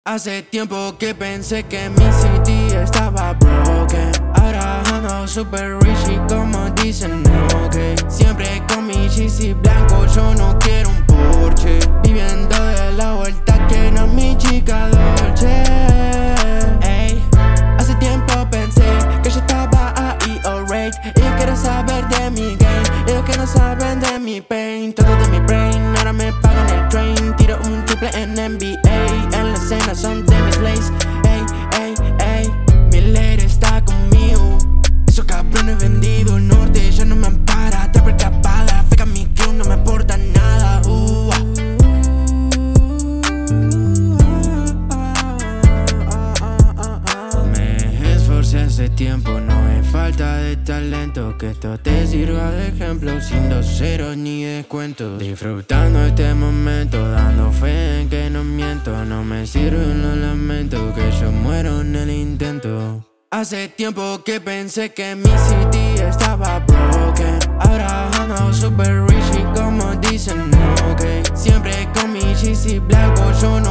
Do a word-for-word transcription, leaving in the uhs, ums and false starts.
Hace tiempo que pensé que mi city estaba broken. Ahora ando super rich y como dicen ok. Siempre con mi cheesy blanco, yo no quiero un Porsche. Viviendo de la vuelta que no mi chica dolce. Ey, hace tiempo pensé que yo estaba ahí alright. Ellos quieren saber de mi game, ellos que no saben de mi pain. Todo de mi brain, ahora me pagan el train. Tiro un triple en N B A. En la escena son de mis lays. Ey, ey, ey, mi lady está conmigo. Esos cabrones vendido el norte ya no me ampara. Trapper capada, feca mi crew no me aporta nada. uh, Me esforcé hace tiempo, no es falta de talento. Que esto te sirva de ejemplo, sin dos ceros ni descuentos. Disfrutando este momento, dando fe en que no miento. No me sirven los lamentos, que yo muero en el intento. Hace tiempo que pensé que mi city estaba broken. Ahora ando super rich y como dicen ok. Siempre con mi cheesy blanco, yo no